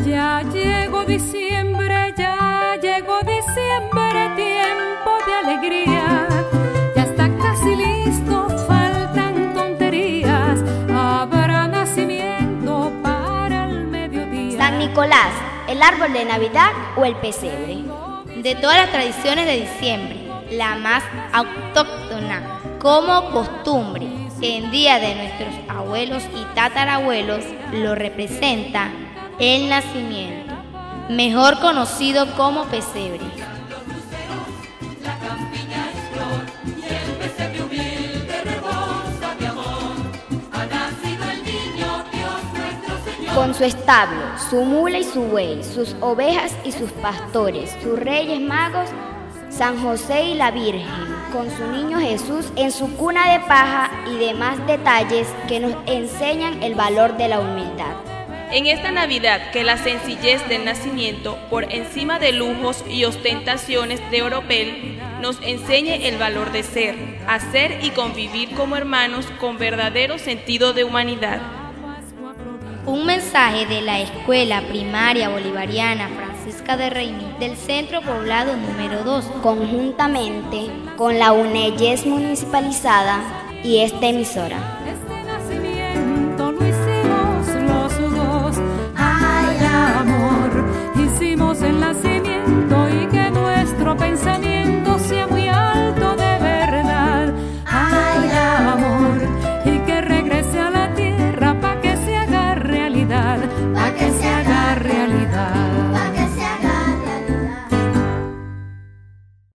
Ya llegó diciembre, tiempo de alegría. Ya está casi listo, faltan tonterías. Habrá nacimiento para el mediodía. San Nicolás, ¿el árbol de Navidad o el pesebre? De todas las tradiciones de diciembre, la más autóctona como costumbre en día de nuestros abuelos y tatarabuelos lo representa el nacimiento, mejor conocido como pesebre. Con su establo, su mula y su buey, sus ovejas y sus pastores, sus reyes magos, San José y la Virgen, con su niño Jesús en su cuna de paja y demás detalles que nos enseñan el valor de la humildad. En esta Navidad, que la sencillez del nacimiento, por encima de lujos y ostentaciones de oropel, nos enseñe el valor de ser, hacer y convivir como hermanos con verdadero sentido de humanidad. Un mensaje de la Escuela Primaria Bolivariana Francisca de Reyní del Centro Poblado número 2, conjuntamente con la UNEYES municipalizada y esta emisora.